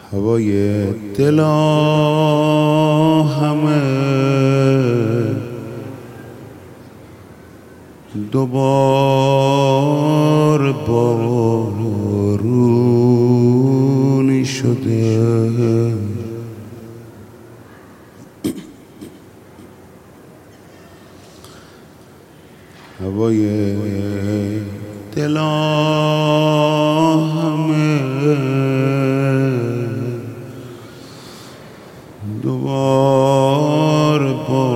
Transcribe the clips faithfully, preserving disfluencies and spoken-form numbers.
هوای دلا همه دوبار بارونی شده. هوای دلا همه دوبار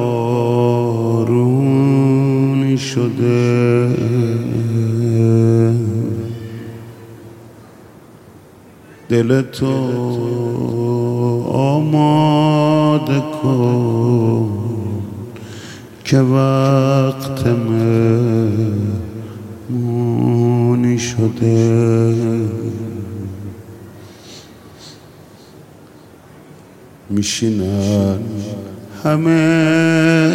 بارونی شده. دل تو آماده کن که وقت مهمونی شده. میشینن همه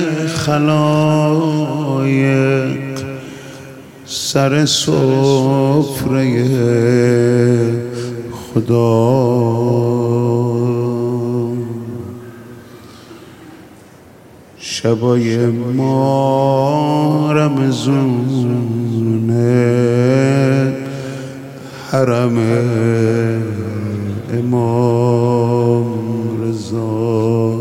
خلایق سر سفره خدا. شبای ما رمضونه حرم امام رضا.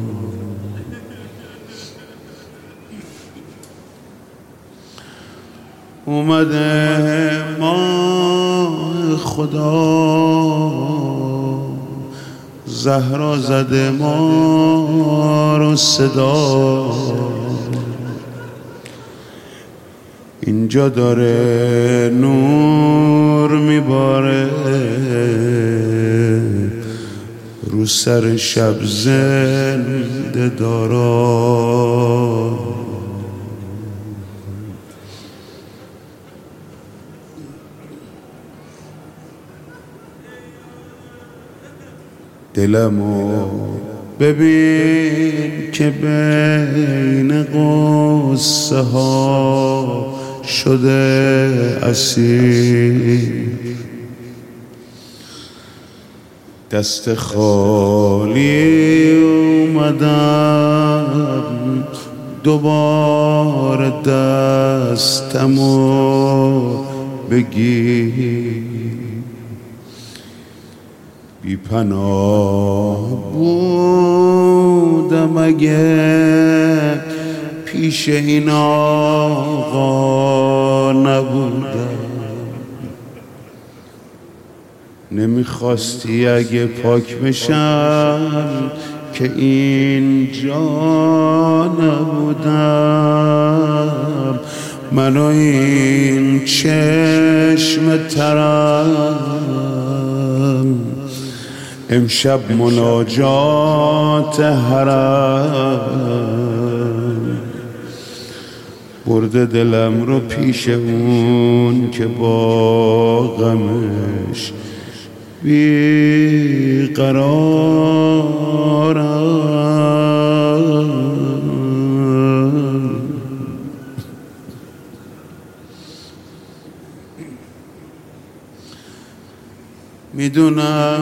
اومده ماه خدا زهرا زده ما رو صدا. اینجا داره نور میباره رو سر شب زنده دارا. دلمو ببین که بین قصه ها شده اسیر. دست خالی اومدم دوباره دستمو بگیر. بی پناه بودم اگه پیش این آقا نبودم. نمیخواستی اگه پاک بشم که اینجا نبودم. من و این چشم ترم امشب مناجات حرم. برده دلم رو پیش اون که با غمش بی قرارم. میدونم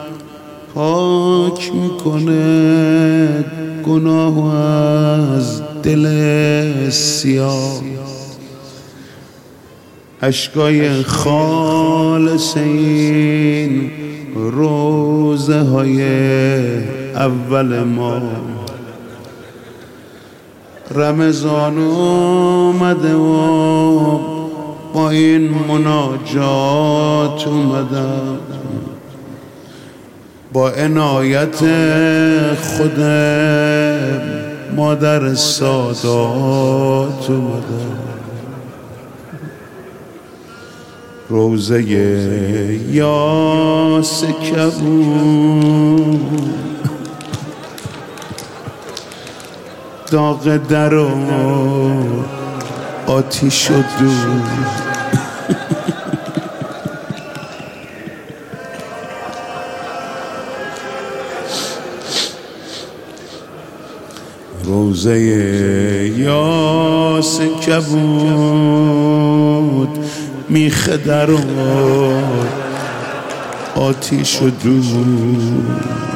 پاک میکنه گناه از دل سیاه. اشکای خالص این روزه های اول ما. رمضان اومده و با این مناجات اومدم. با عنایت خود مادر سادات اومدم. روزه یاس کبود داغ در و آتیش و دود. روزه یاس کبود میخ درود آتیش و دود.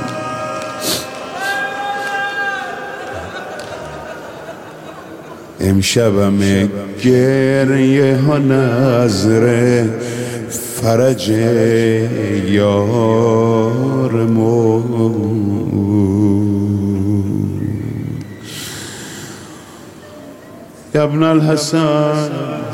امشبم گریه ها نظره فرج یارمون. یا ابن الحسن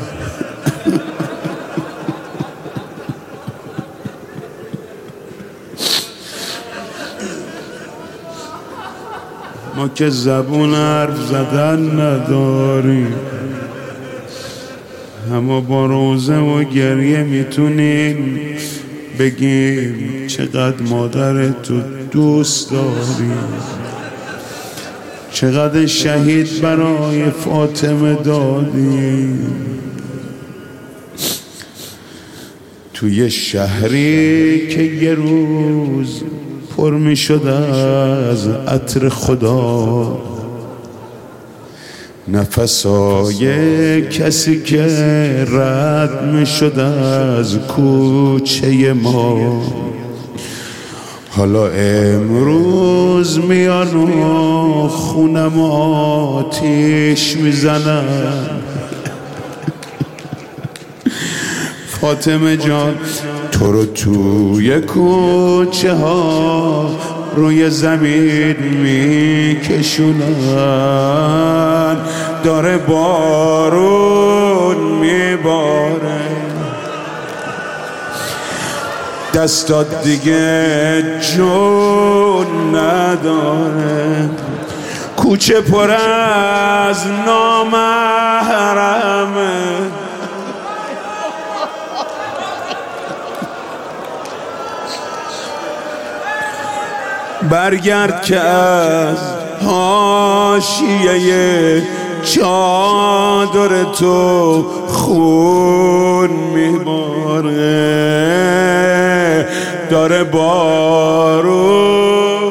ما که زبون حرف زدن نداریم، اما با روزه و گریه میتونیم بگیم چقدر مادرتو دوست داریم، چقدر شهید برای فاطمه دادیم. توی شهری که یه روز پر می شد از عطر خدا، نفسای کسی که رد می شد از کوچه ما، حالا امروز میان و خونم آتیش میزنن. فاطمه جان تو رو توی کوچه ها روی زمین میکشونن، داره بارون میباره، دستات دیگه جون نداره، کوچه پر از نامحرمه، برگرد که از حاشیه چادر تو خون میباره، داره بارون.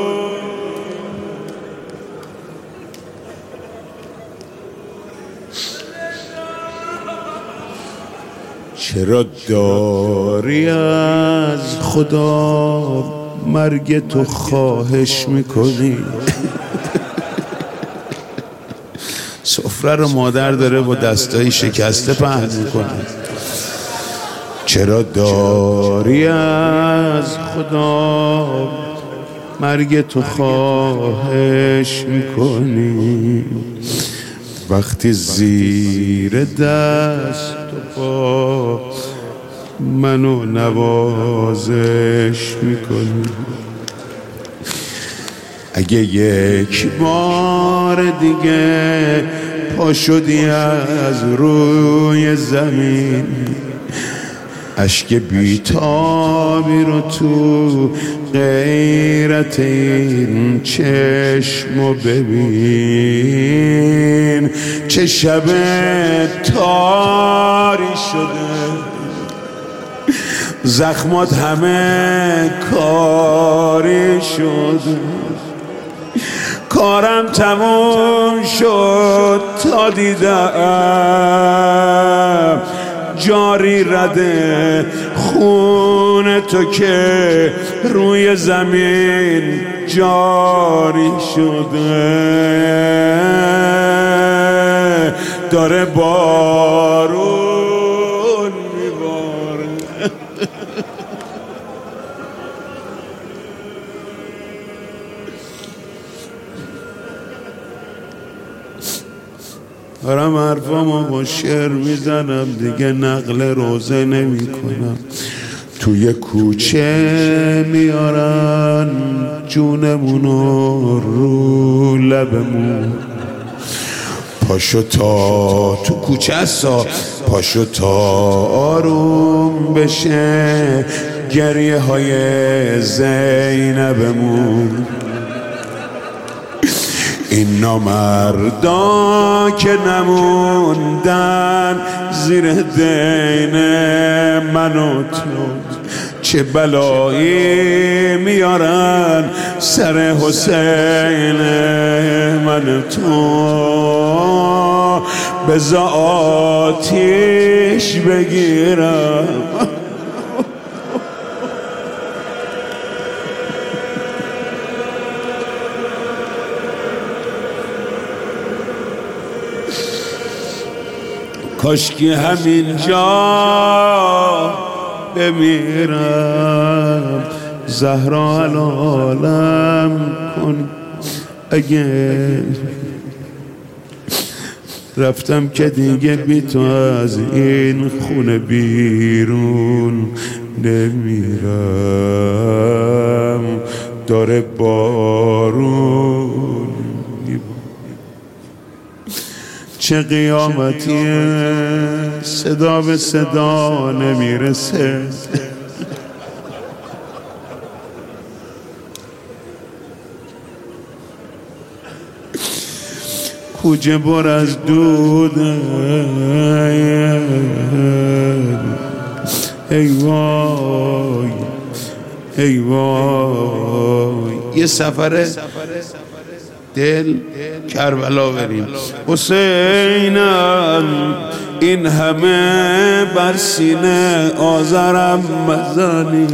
چرا داری از خدا مرگ تو خواهش میکنی؟ سفره رو مادر داره با دستای شکسته پهن میکنه. چرا داری از خدا مرگ تو خواهش میکنی؟ وقتی زیر دست و پا منو نوازش میکنی. اگه یک بار دیگه پا شدی از روی زمین، اشک بیتابی رو تو غیرت این چشمو ببین، چه شب تاری شده، زخمات همه کاری شده، کارم تموم شد تا دیدم جاری رده خون تو که روی زمین جاری شده، داره بارون میباره. دارم حرفامو با شعر میزنم دیگه، نقل روزه نمی کنم. توی کوچه میارن جونمونو رو لبمون، پاشو تا تو کوچه هستا، پاشو تا آروم بشه گریه های زینبمون. این نامردا که نموندن زیر دین من و تو، چه بلایی میارن سر حسین من و تو، بزا آتیش بگیرم. کاشکی همین جا بمیرم زهرا حلالم کن اگه رفتم که دیگه بی تو از این خونه بیرون نمیرم داره بارون چه قیامتیه صدا به صدا نمیرسه کوچه بر از دود ای وای ای وای یه سفره دل کربلا بریم حسینم این همه بر سینه آذرم مزنی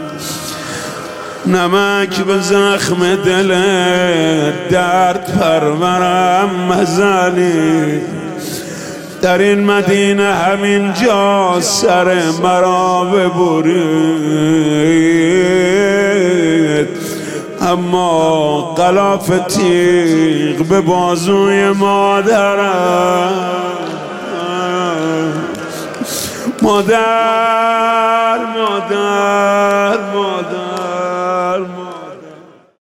نمک به زخم دل درد پرورم مزنی در این مدینه همین جا سر مرا ببرید اما غلاف تیغ به بازوی مادرم مادر مادر مادر